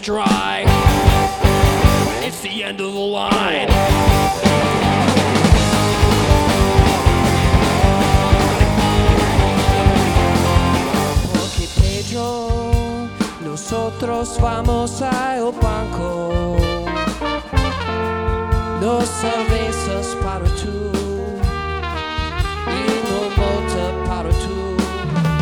dry. It's the end of the line. Porque Pedro, nosotros vamos al banco. Dos cervezas para tú.